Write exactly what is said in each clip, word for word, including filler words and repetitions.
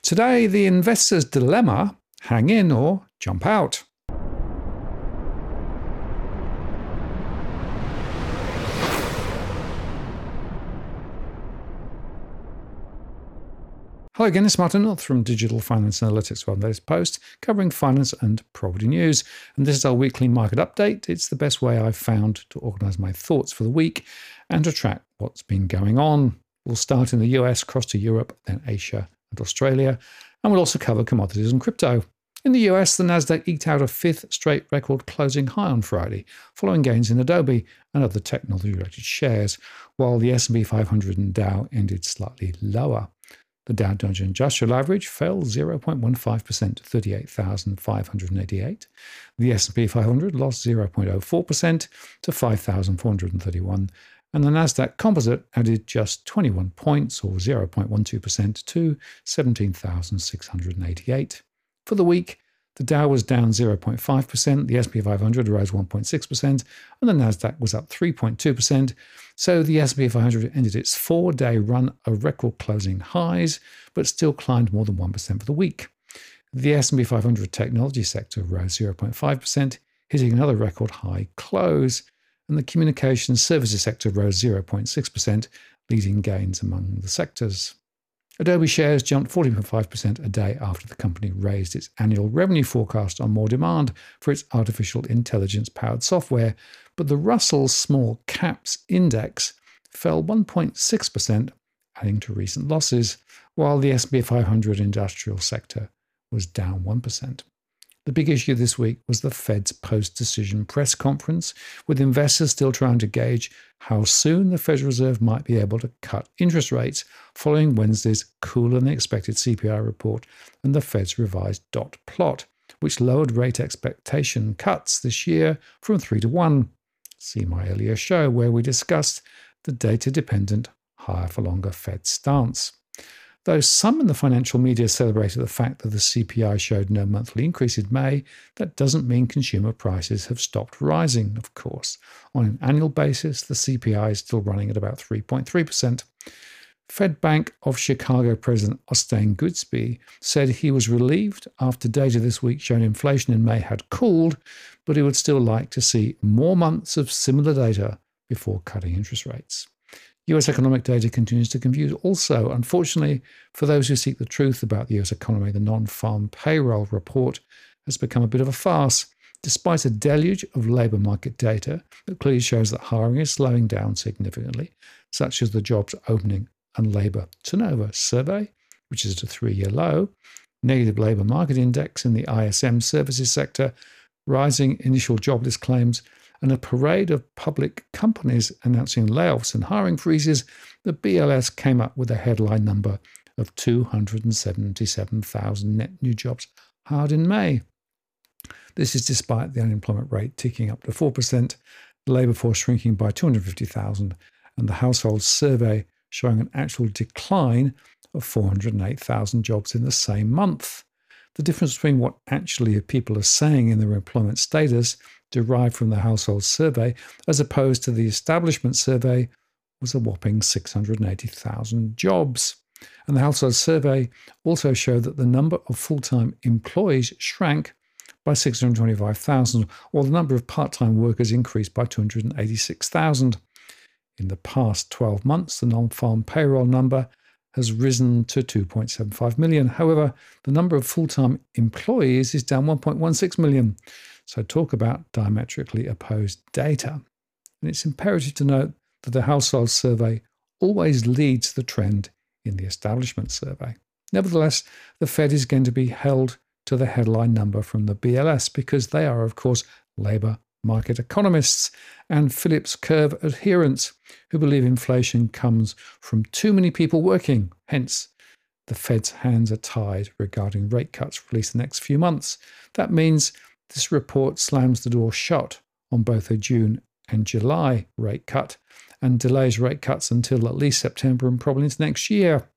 Today, the investor's dilemma: hang in or jump out. Hello again, it's Martin North from Digital Finance Analytics, one latest post covering finance and property news. And this is our weekly market update. It's the best way I've found to organise my thoughts for the week and to track what's been going on. We'll start in the U S, cross to Europe, then Asia and Australia, and we'll also cover commodities and crypto. In the U S, the Nasdaq eked out a fifth straight record closing high on Friday, following gains in Adobe and other technology-related shares, while the S and P five hundred and Dow ended slightly lower. The Dow Jones Industrial Average fell zero point one five percent to thirty-eight thousand five hundred eighty-eight. The S and P five hundred lost zero point zero four percent to five thousand four hundred thirty-one, and the Nasdaq Composite added just twenty-one points, or zero point one two percent, to seventeen thousand six hundred eighty-eight. For the week, the Dow was down zero point five percent, the S and P five hundred rose one point six percent, and the Nasdaq was up three point two percent. So the S and P five hundred ended its four-day run of record closing highs, but still climbed more than one percent for the week. The S and P five hundred technology sector rose zero point five percent, hitting another record high close, and the communications services sector rose zero point six percent, leading gains among the sectors. Adobe shares jumped forty point five percent a day after the company raised its annual revenue forecast on more demand for its artificial intelligence-powered software, but the Russell Small Caps Index fell one point six percent, adding to recent losses, while the S and P five hundred industrial sector was down one percent. The big issue this week was the Fed's post-decision press conference, with investors still trying to gauge how soon the Federal Reserve might be able to cut interest rates following Wednesday's cooler-than-expected C P I report and the Fed's revised dot plot, which lowered rate expectation cuts this year from three to one. See my earlier show where we discussed the data-dependent higher-for-longer Fed stance. Though some in the financial media celebrated the fact that the C P I showed no monthly increase in May, that doesn't mean consumer prices have stopped rising, of course. On an annual basis, the C P I is still running at about three point three percent. Fed Bank of Chicago President Austin Goodspeed said he was relieved after data this week showed inflation in May had cooled, but he would still like to see more months of similar data before cutting interest rates. U S economic data continues to confuse also. Unfortunately, for those who seek the truth about the U S economy, the non-farm payroll report has become a bit of a farce, despite a deluge of labour market data that clearly shows that hiring is slowing down significantly, such as the jobs opening and labour turnover survey, which is at a three-year low, negative labour market index in the I S M services sector, rising initial jobless claims, and a parade of public companies announcing layoffs and hiring freezes, the B L S came up with a headline number of two hundred seventy-seven thousand net new jobs hired in May. This is despite the unemployment rate ticking up to four percent, the labour force shrinking by two hundred fifty thousand, and the household survey showing an actual decline of four hundred eight thousand jobs in the same month. The difference between what actually people are saying in their employment status derived from the household survey as opposed to the establishment survey was a whopping six hundred eighty thousand jobs. And the household survey also showed that the number of full-time employees shrank by six hundred twenty-five thousand, while the number of part-time workers increased by two hundred eighty-six thousand. In the past twelve months, the non-farm payroll number has risen to two point seven five million. However, the number of full-time employees is down one point one six million. So talk about diametrically opposed data. And it's imperative to note that the household survey always leads the trend in the establishment survey. Nevertheless, the Fed is going to be held to the headline number from the B L S because they are, of course, labour market economists and Phillips curve adherents who believe inflation comes from too many people working. Hence, the Fed's hands are tied regarding rate cuts released the next few months. That means this report slams the door shut on both a June and July rate cut and delays rate cuts until at least September and probably into next year.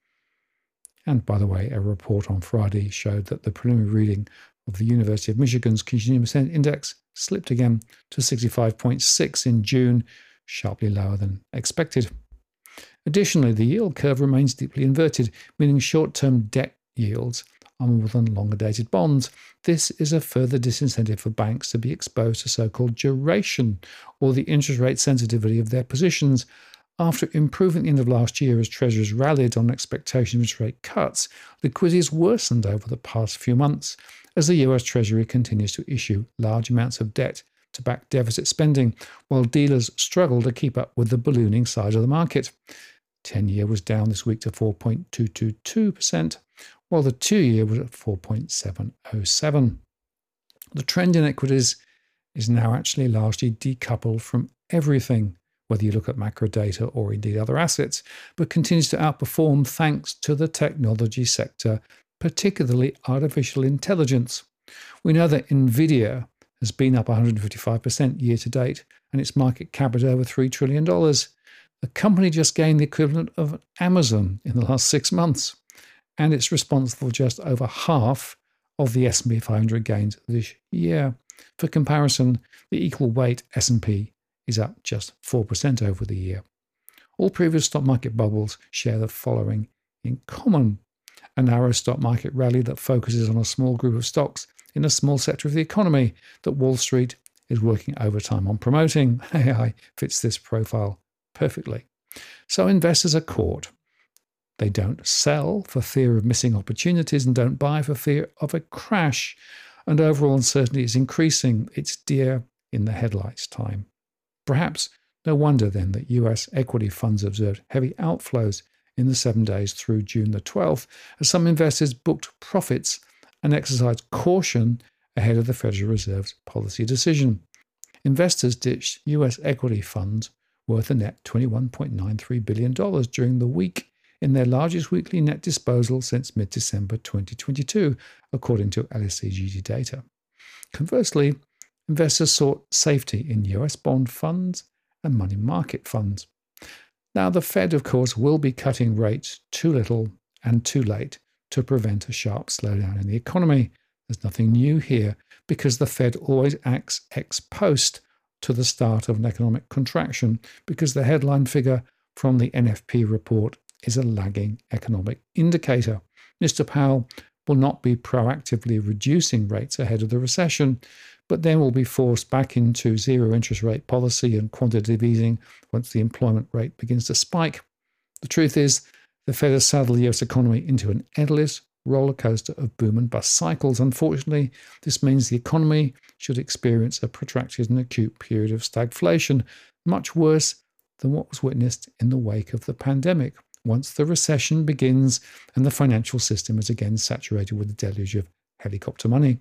And by the way, a report on Friday showed that the preliminary reading of the University of Michigan's Consumer Sentiment Index slipped again to sixty-five point six in June, sharply lower than expected. Additionally, the yield curve remains deeply inverted, meaning short-term debt yields are more than longer-dated bonds. This is a further disincentive for banks to be exposed to so-called duration, or the interest rate sensitivity of their positions. After improving at the end of last year as Treasuries rallied on expectation of interest rate cuts, liquidity has worsened over the past few months as the U S Treasury continues to issue large amounts of debt to back deficit spending, while dealers struggle to keep up with the ballooning size of the market. ten-year was down this week to four point two two two percent, while the two-year was at four point seven oh seven. The trend in equities is now actually largely decoupled from everything, whether you look at macro data or indeed other assets, but continues to outperform thanks to the technology sector, particularly artificial intelligence. We know that Nvidia has been up one hundred fifty-five percent year to date, and its market cap is over three trillion dollars. The company just gained the equivalent of Amazon in the last six months, and it's responsible for just over half of the S and P five hundred gains this year. For comparison, the equal weight S and P is up just four percent over the year. All previous stock market bubbles share the following in common: a narrow stock market rally that focuses on a small group of stocks in a small sector of the economy that Wall Street is working overtime on promoting. A I fits this profile perfectly. So investors are caught. They don't sell for fear of missing opportunities and don't buy for fear of a crash. And overall uncertainty is increasing. It's deer in the headlights time. Perhaps no wonder then that U S equity funds observed heavy outflows in the seven days through June the twelfth, as some investors booked profits and exercised caution ahead of the Federal Reserve's policy decision. Investors ditched U S equity funds worth a net twenty-one point nine three billion dollars during the week, in their largest weekly net disposal since mid-December twenty twenty-two, according to L S E G D data. Conversely, investors sought safety in U S bond funds and money market funds. Now, the Fed, of course, will be cutting rates too little and too late to prevent a sharp slowdown in the economy. There's nothing new here because the Fed always acts ex post to the start of an economic contraction, because the headline figure from the N F P report is a lagging economic indicator. Mister Powell will not be proactively reducing rates ahead of the recession, but then will be forced back into zero interest rate policy and quantitative easing once the employment rate begins to spike. The truth is, the Fed has saddled the U S economy into an endless roller coaster of boom and bust cycles. Unfortunately, this means the economy should experience a protracted and acute period of stagflation, much worse than what was witnessed in the wake of the pandemic, once the recession begins and the financial system is again saturated with a deluge of helicopter money.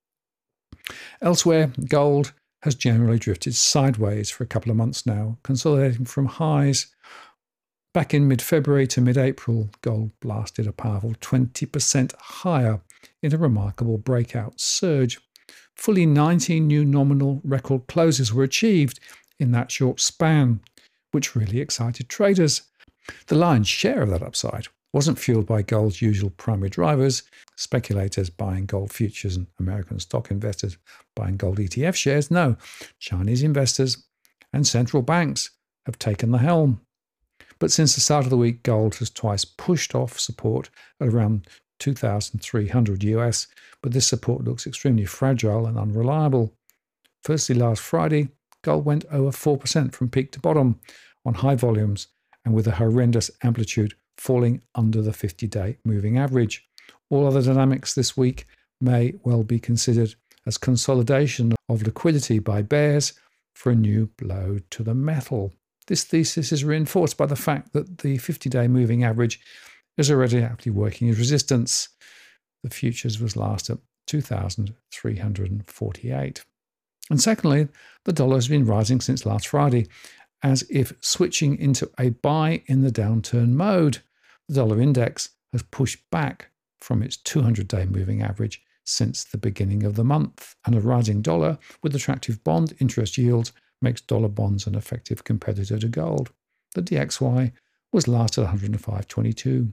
Elsewhere, gold has generally drifted sideways for a couple of months now, consolidating from highs. Back in mid-February to mid-April, gold blasted a powerful twenty percent higher in a remarkable breakout surge. Fully nineteen new nominal record closes were achieved in that short span, which really excited traders. The lion's share of that upside wasn't fueled by gold's usual primary drivers, speculators buying gold futures and American stock investors buying gold E T F shares. No, Chinese investors and central banks have taken the helm. But since the start of the week, gold has twice pushed off support at around two thousand three hundred U S, but this support looks extremely fragile and unreliable. Firstly, last Friday, gold went over four percent from peak to bottom on high volumes and with a horrendous amplitude falling under the fifty-day moving average. All other dynamics this week may well be considered as consolidation of liquidity by bears for a new blow to the metal. This thesis is reinforced by the fact that the fifty-day moving average is already actively working as resistance. The futures was last at two thousand three hundred forty-eight. And secondly, the dollar has been rising since last Friday, as if switching into a buy in the downturn mode. The dollar index has pushed back from its two hundred day moving average since the beginning of the month, and a rising dollar with attractive bond interest yields makes dollar bonds an effective competitor to gold. The D X Y was last at one hundred five twenty-two.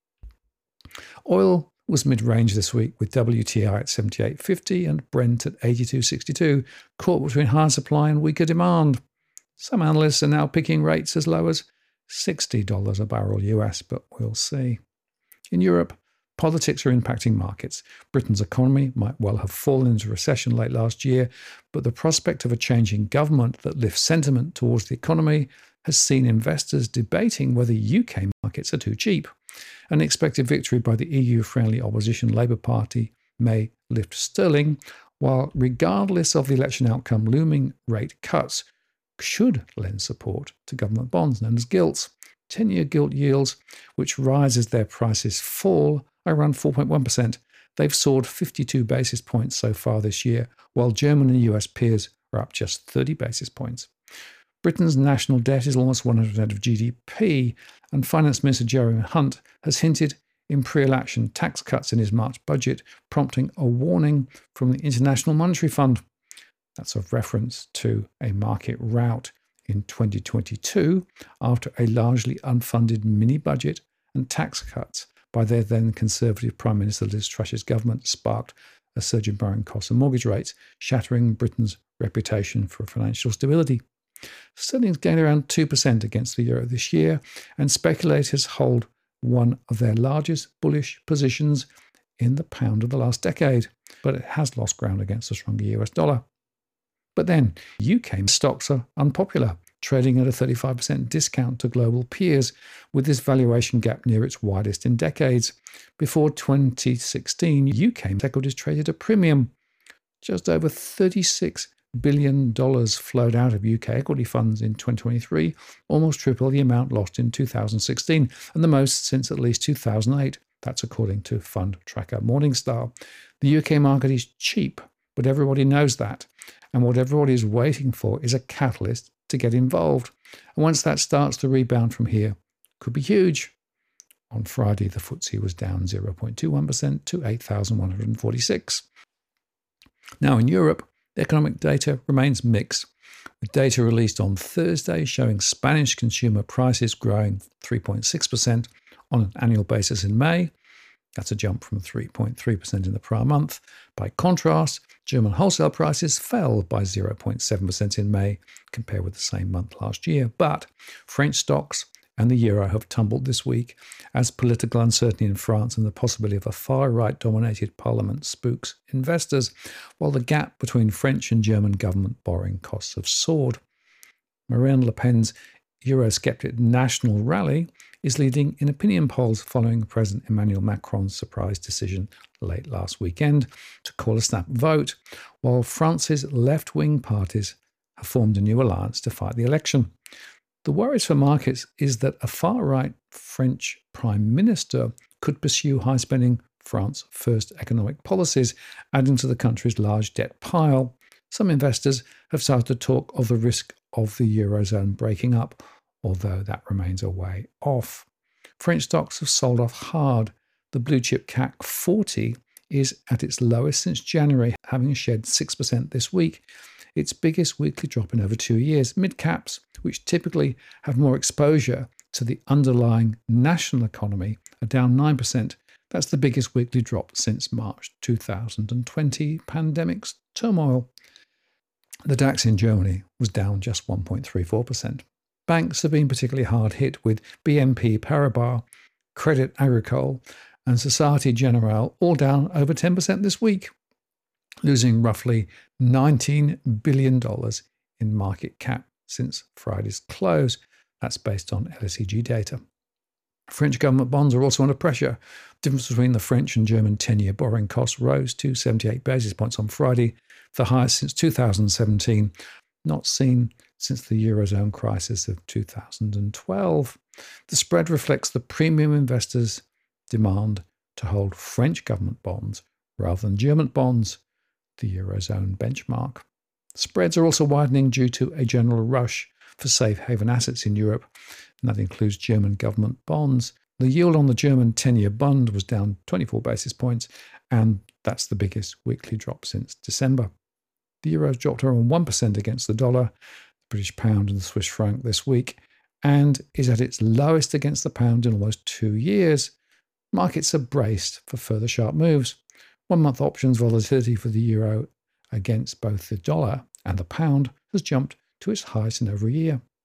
Oil was mid-range this week, with W T I at seventy-eight fifty and Brent at eighty-two sixty-two, caught between higher supply and weaker demand. Some analysts are now picking rates as low as sixty dollars a barrel U S, but we'll see. In Europe, Politics are impacting markets. Britain's economy might well have fallen into recession late last year, but the prospect of a changing government that lifts sentiment towards the economy has seen investors debating whether U K markets are too cheap. An expected victory by the E U-friendly opposition Labour Party may lift sterling, while regardless of the election outcome, looming rate cuts should lend support to government bonds known as gilts. ten-year gilt yields, which rise as their prices fall, are around four point one percent. They've soared fifty-two basis points so far this year, while German and U S peers are up just thirty basis points. Britain's national debt is almost one hundred percent of G D P, and Finance Minister Jeremy Hunt has hinted in pre-election tax cuts in his March budget, prompting a warning from the International Monetary Fund. That's a reference to a market rout in twenty twenty-two after a largely unfunded mini-budget and tax cuts by their then Conservative Prime Minister Liz Truss's government sparked a surge in borrowing costs and mortgage rates, shattering Britain's reputation for financial stability. Sterling's gained around two percent against the euro this year, and speculators hold one of their largest bullish positions in the pound of the last decade, but it has lost ground against the stronger U S dollar. But then, U K stocks are unpopular, trading at a thirty-five percent discount to global peers, with this valuation gap near its widest in decades. Before twenty sixteen, U K equities traded a premium. Just over thirty-six billion dollars flowed out of U K equity funds in twenty twenty-three, almost triple the amount lost in two thousand sixteen, and the most since at least two thousand eight. That's according to fund tracker Morningstar. The U K market is cheap, but everybody knows that. And what everybody is waiting for is a catalyst to get involved. And once that starts to rebound from here, could be huge. On Friday, the F T S E was down zero point two one percent to eight thousand one hundred forty-six. Now in Europe, the economic data remains mixed, with data released on Thursday showing Spanish consumer prices growing three point six percent on an annual basis in May. That's a jump from three point three percent in the prior month. By contrast, German wholesale prices fell by zero point seven percent in May, compared with the same month last year. But French stocks and the euro have tumbled this week as political uncertainty in France and the possibility of a far-right dominated parliament spooks investors, while the gap between French and German government borrowing costs have soared. Marine Le Pen's Eurosceptic national rally is leading in opinion polls following President Emmanuel Macron's surprise decision late last weekend to call a snap vote, while France's left-wing parties have formed a new alliance to fight the election. The worries for markets is that a far-right French prime minister could pursue high-spending France first economic policies, adding to the country's large debt pile. Some investors have started to talk of the risk of the Eurozone breaking up, although that remains a way off. French stocks have sold off hard. The blue chip C A C forty is at its lowest since January, having shed six percent this week, its biggest weekly drop in over two years. Mid-caps, which typically have more exposure to the underlying national economy, are down nine percent. That's the biggest weekly drop since March two thousand twenty pandemic's turmoil. The DAX in Germany was down just one point three four percent. Banks have been particularly hard hit, with B N P Paribas, Crédit Agricole and Société Générale all down over ten percent this week, losing roughly nineteen billion dollars in market cap since Friday's close. That's based on L S E G data. French government bonds are also under pressure. The difference between the French and German ten-year borrowing costs rose to seventy-eight basis points on Friday, the highest since two thousand seventeen, not seen since the Eurozone crisis of two thousand twelve. The spread reflects the premium investors' demand to hold French government bonds rather than German bonds, the Eurozone benchmark. Spreads are also widening due to a general rush for safe haven assets in Europe, and that includes German government bonds. The yield on the German ten-year bond was down twenty-four basis points, and that's the biggest weekly drop since December. The euro dropped around one percent against the dollar, the British pound and the Swiss franc this week, and is at its lowest against the pound in almost two years. Markets are braced for further sharp moves. One-month options volatility for the euro against both the dollar and the pound has jumped to its highest in over a year.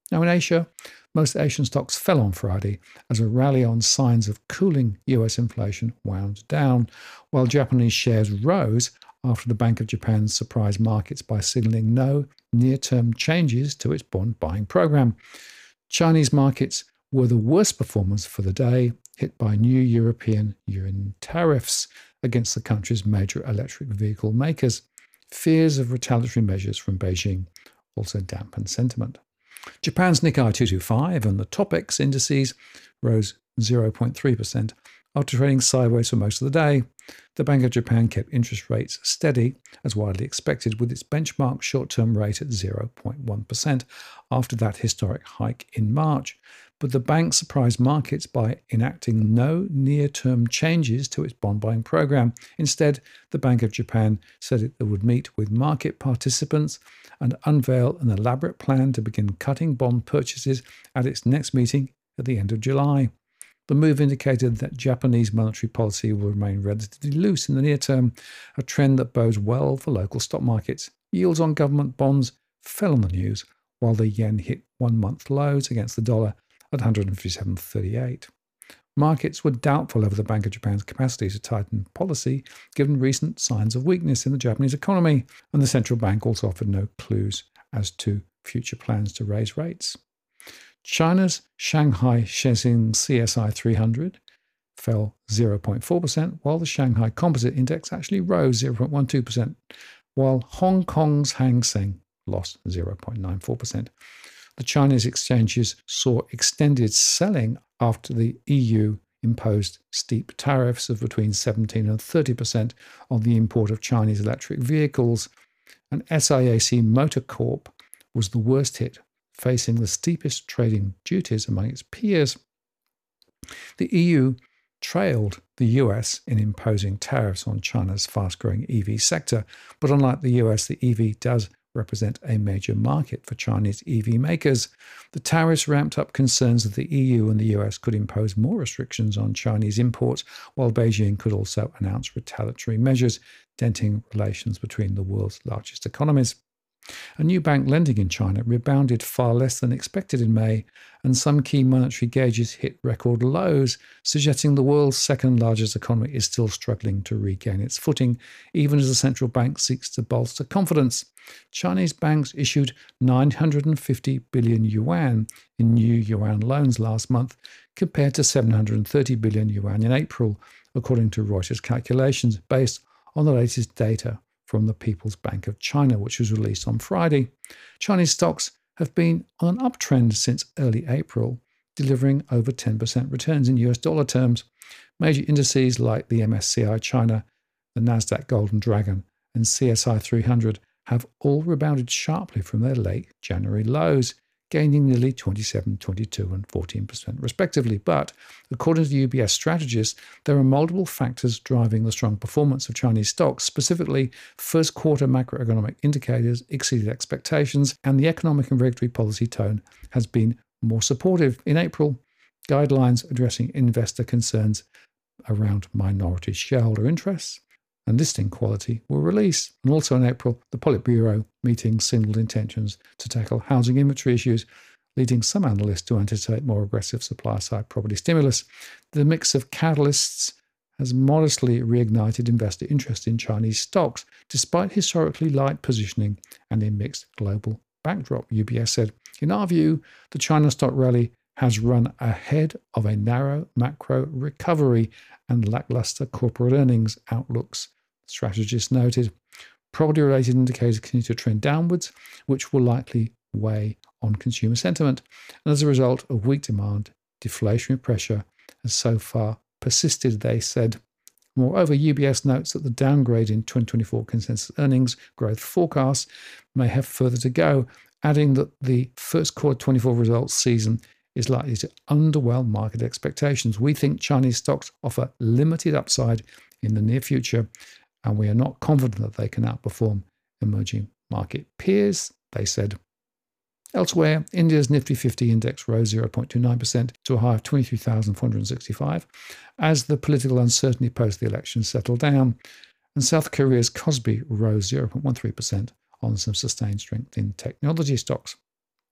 Now in Asia, most Asian stocks fell on Friday as a rally on signs of cooling U S inflation wound down, while Japanese shares rose after the Bank of Japan surprised markets by signaling no near-term changes to its bond buying program. Chinese markets were the worst performers for the day, hit by new European Union tariffs against the country's major electric vehicle makers. Fears of retaliatory measures from Beijing also dampened sentiment. Japan's Nikkei two twenty-five and the TOPIX indices rose zero point three percent after trading sideways for most of the day. The Bank of Japan kept interest rates steady, as widely expected, with its benchmark short-term rate at zero point one percent after that historic hike in March. But the bank surprised markets by enacting no near-term changes to its bond buying program. Instead, the Bank of Japan said it would meet with market participants and unveil an elaborate plan to begin cutting bond purchases at its next meeting at the end of July. The move indicated that Japanese monetary policy will remain relatively loose in the near term, a trend that bodes well for local stock markets. Yields on government bonds fell on the news, while the yen hit one-month lows against the dollar at one hundred fifty-seven thirty-eight. Markets were doubtful over the Bank of Japan's capacity to tighten policy, given recent signs of weakness in the Japanese economy, and the central bank also offered no clues as to future plans to raise rates. China's Shanghai Shenzhen C S I three hundred fell zero point four percent, while the Shanghai Composite Index actually rose zero point one two percent, while Hong Kong's Hang Seng lost zero point nine four percent. The Chinese exchanges saw extended selling after the E U imposed steep tariffs of between seventeen and thirty percent on the import of Chinese electric vehicles, and S I A C Motor Corp was the worst hit, facing the steepest trading duties among its peers. The E U trailed the U S in imposing tariffs on China's fast-growing E V sector, but unlike the U S, the E V does represent a major market for Chinese E V makers. The tariffs ramped up concerns that the E U and the U S could impose more restrictions on Chinese imports, while Beijing could also announce retaliatory measures, denting relations between the world's largest economies. A new bank lending in China rebounded far less than expected in May, and some key monetary gauges hit record lows, suggesting the world's second largest economy is still struggling to regain its footing, even as the central bank seeks to bolster confidence. Chinese banks issued nine hundred fifty billion yuan in new yuan loans last month, compared to seven hundred thirty billion yuan in April, according to Reuters calculations based on the latest data from the People's Bank of China, which was released on Friday. Chinese stocks have been on an uptrend since early April, delivering over ten percent returns in U S dollar terms. Major indices like the M S C I China, the Nasdaq Golden Dragon, and C S I three hundred have all rebounded sharply from their late January lows, gaining nearly twenty-seven, twenty-two, and fourteen percent respectively. But according to U B S strategists, there are multiple factors driving the strong performance of Chinese stocks. Specifically, first quarter macroeconomic indicators exceeded expectations, and the economic and regulatory policy tone has been more supportive. In April, guidelines addressing investor concerns around minority shareholder interests and listing quality were released. And also in April, the Politburo meeting signaled intentions to tackle housing inventory issues, leading some analysts to anticipate more aggressive supply-side property stimulus. The mix of catalysts has modestly reignited investor interest in Chinese stocks, despite historically light positioning and a mixed global backdrop, U B S said. In our view, the China stock rally has run ahead of a narrow macro recovery and lackluster corporate earnings outlooks, strategists noted. Property-related indicators continue to trend downwards, which will likely weigh on consumer sentiment. And as a result of weak demand, deflationary pressure has so far persisted, they said. Moreover, U B S notes that the downgrade in twenty twenty-four consensus earnings growth forecasts may have further to go, adding that the first quarter twenty-four results season is likely to underwhelm market expectations. We think Chinese stocks offer limited upside in the near future, and we are not confident that they can outperform emerging market peers, they said. Elsewhere, India's Nifty fifty index rose zero point two nine percent to a high of twenty-three thousand four hundred sixty-five as the political uncertainty post the election settled down, and South Korea's Kospi rose zero point one three percent on some sustained strength in technology stocks.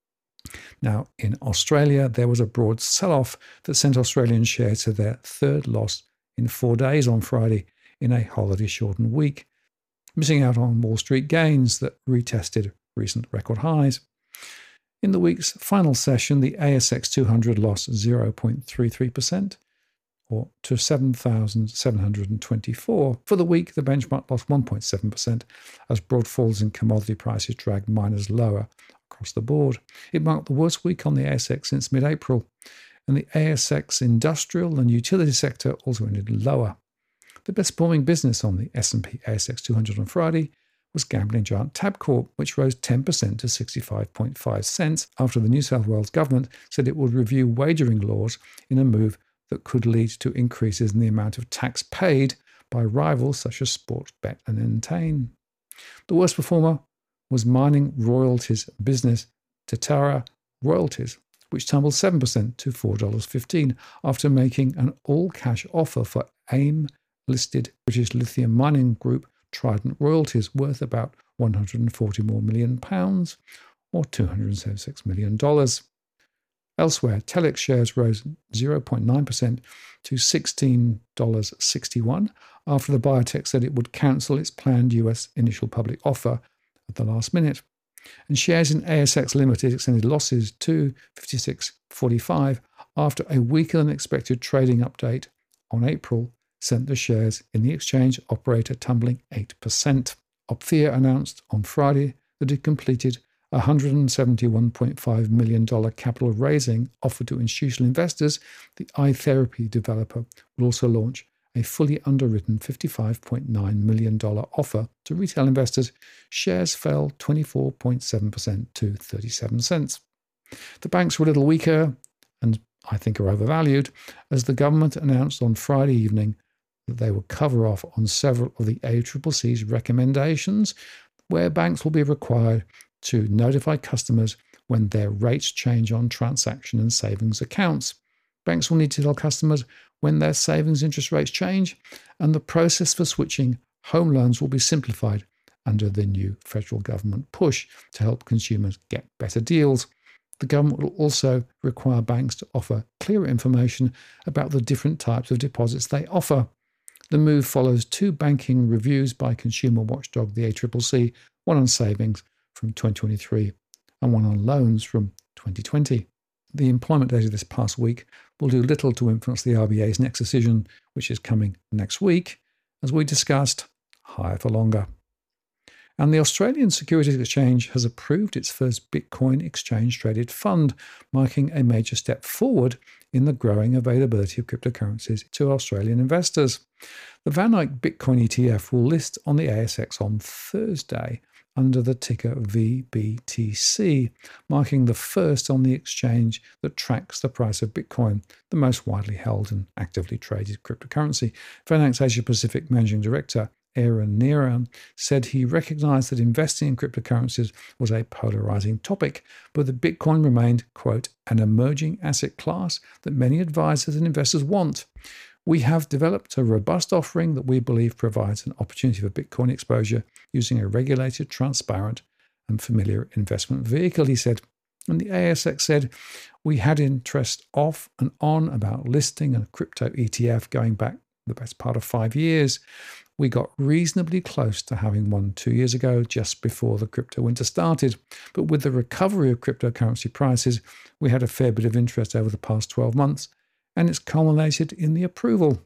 Now, in Australia, there was a broad sell-off that sent Australian shares to their third loss in four days on Friday in a holiday-shortened week, missing out on Wall Street gains that retested recent record highs. In the week's final session, the A S X two hundred lost zero point three three percent, or to seven thousand seven hundred twenty-four. For the week, the benchmark lost one point seven percent as broad falls in commodity prices dragged miners lower across the board. It marked the worst week on the A S X since mid-April, and the A S X industrial and utility sector also ended lower. The best performing business on the S and P A S X two hundred on Friday was gambling giant Tabcorp, which rose ten percent to sixty-five point five cents after the New South Wales government said it would review wagering laws in a move that could lead to increases in the amount of tax paid by rivals such as Sportsbet and Entain. The worst performer was mining royalties business Tarawa Royalties, which tumbled seven percent to four dollars fifteen after making an all-cash offer for AIM-listed British lithium mining group Trident Royalties, worth about one hundred forty more million pounds, or two hundred seventy-six million dollars. Elsewhere, Telix shares rose zero point nine percent to sixteen dollars sixty-one after the biotech said it would cancel its planned U S initial public offer at the last minute. And shares in A S X Limited extended losses to fifty-six forty-five after a weaker than expected trading update on April sent the shares in the exchange operator tumbling eight percent. Opthea announced on Friday that it completed a one hundred seventy-one point five million dollars capital raising offered to institutional investors. The eye therapy developer will also launch a fully underwritten fifty-five point nine million dollars offer to retail investors. Shares fell twenty-four point seven percent to thirty-seven cents. The banks were a little weaker and I think are overvalued, as the government announced on Friday evening that they will cover off on several of the A C C C's recommendations, where banks will be required to notify customers when their rates change on transaction and savings accounts. Banks will need to tell customers when their savings interest rates change, and the process for switching home loans will be simplified under the new federal government push to help consumers get better deals. The government will also require banks to offer clearer information about the different types of deposits they offer. The move follows two banking reviews by consumer watchdog the A C C C, one on savings from twenty twenty-three and one on loans from twenty twenty. The employment data this past week will do little to influence the R B A's next decision, which is coming next week, as we discussed, higher for longer. And the Australian Securities Exchange has approved its first Bitcoin exchange-traded fund, marking a major step forward in the growing availability of cryptocurrencies to Australian investors. The Van Eyck Bitcoin E T F will list on the A S X on Thursday under the ticker V B T C, marking the first on the exchange that tracks the price of Bitcoin, the most widely held and actively traded cryptocurrency. Van Eyck's Asia Pacific Managing Director, Aaron Neran, said he recognized that investing in cryptocurrencies was a polarizing topic, but that Bitcoin remained, quote, an emerging asset class that many advisors and investors want. We have developed a robust offering that we believe provides an opportunity for Bitcoin exposure using a regulated, transparent, and familiar investment vehicle, he said. And the A S X said, we had interest off and on about listing a crypto E T F going back the best part of five years. We got reasonably close to having one two years ago, just before the crypto winter started. But with the recovery of cryptocurrency prices, we had a fair bit of interest over the past twelve months, and it's culminated in the approval.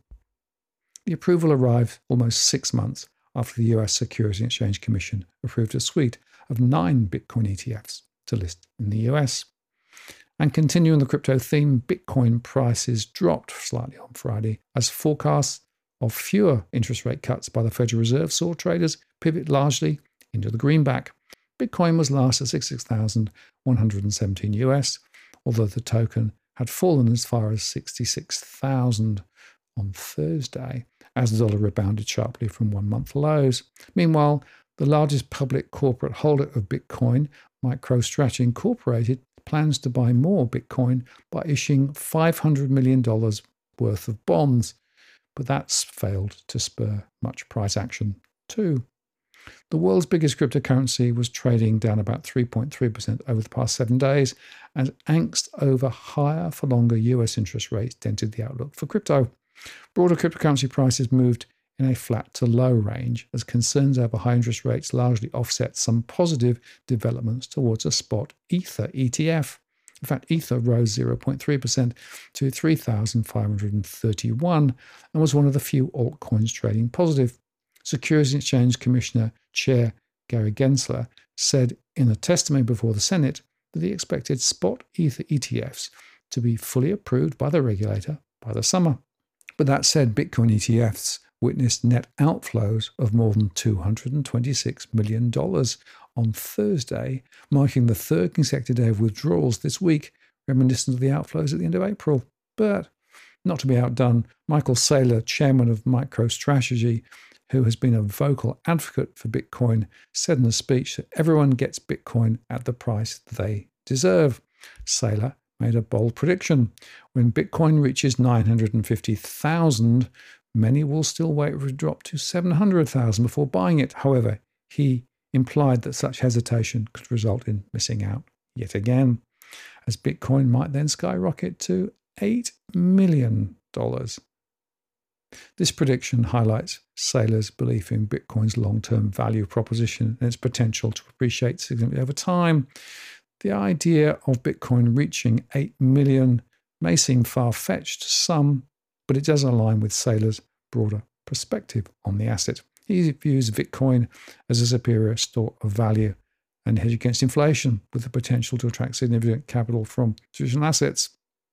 The approval arrived almost six months after the U S Securities and Exchange Commission approved a suite of nine Bitcoin E T Fs to list in the U S. And continuing the crypto theme, Bitcoin prices dropped slightly on Friday as forecasts of fewer interest rate cuts by the Federal Reserve saw traders pivot largely into the greenback. Bitcoin was last at sixty-six thousand one hundred seventeen U S, although the token had fallen as far as sixty-six thousand on Thursday, as the dollar rebounded sharply from one-month lows. Meanwhile, the largest public corporate holder of Bitcoin, MicroStrategy Incorporated, plans to buy more Bitcoin by issuing five hundred million dollars worth of bonds, but that's failed to spur much price action too. The world's biggest cryptocurrency was trading down about three point three percent over the past seven days, and angst over higher for longer U S interest rates dented the outlook for crypto. Broader cryptocurrency prices moved in a flat to low range as concerns over high interest rates largely offset some positive developments towards a spot Ether E T F. In fact, Ether rose zero point three percent to three thousand five hundred thirty-one and was one of the few altcoins trading positive. Securities and Exchange Commissioner Chair Gary Gensler said in a testimony before the Senate that he expected spot Ether E T Fs to be fully approved by the regulator by the summer. But that said, Bitcoin E T Fs witnessed net outflows of more than two hundred twenty-six million dollars on Thursday, marking the third consecutive day of withdrawals this week, reminiscent of the outflows at the end of April. But not to be outdone, Michael Saylor, chairman of MicroStrategy, who has been a vocal advocate for Bitcoin, said in a speech that everyone gets Bitcoin at the price they deserve. Saylor made a bold prediction. When Bitcoin reaches nine hundred fifty thousand, many will still wait for it to drop to seven hundred thousand before buying it. However, he implied that such hesitation could result in missing out yet again, as Bitcoin might then skyrocket to eight million dollars. This prediction highlights Saylor's belief in Bitcoin's long-term value proposition and its potential to appreciate significantly over time. The idea of Bitcoin reaching eight million may seem far-fetched to some, but it does align with Saylor's broader perspective on the asset. He views Bitcoin as a superior store of value and hedge against inflation, with the potential to attract significant capital from traditional assets.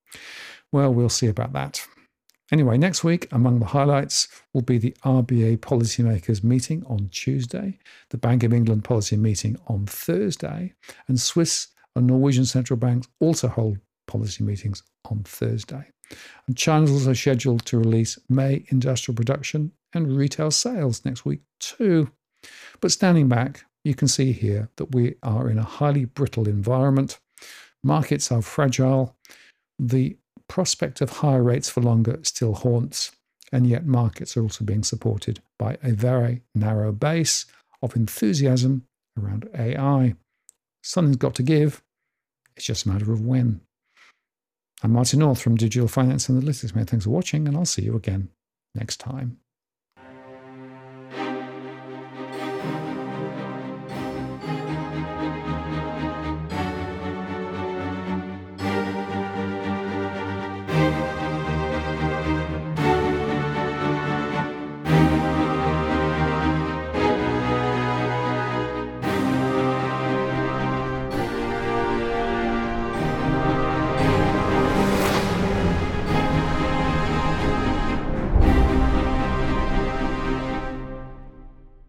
Well, we'll see about that. Anyway, next week, among the highlights will be the R B A policymakers meeting on Tuesday, the Bank of England policy meeting on Thursday, and Swiss and Norwegian central banks also hold policy meetings on Thursday. And China's also scheduled to release May industrial production and retail sales next week too. But standing back, you can see here that we are in a highly brittle environment. Markets are fragile. The prospect of higher rates for longer still haunts, and yet markets are also being supported by a very narrow base of enthusiasm around A I. Something's got to give. It's just a matter of when. I'm Martin North from Digital Finance Analytics. Many thanks for watching, and I'll see you again next time.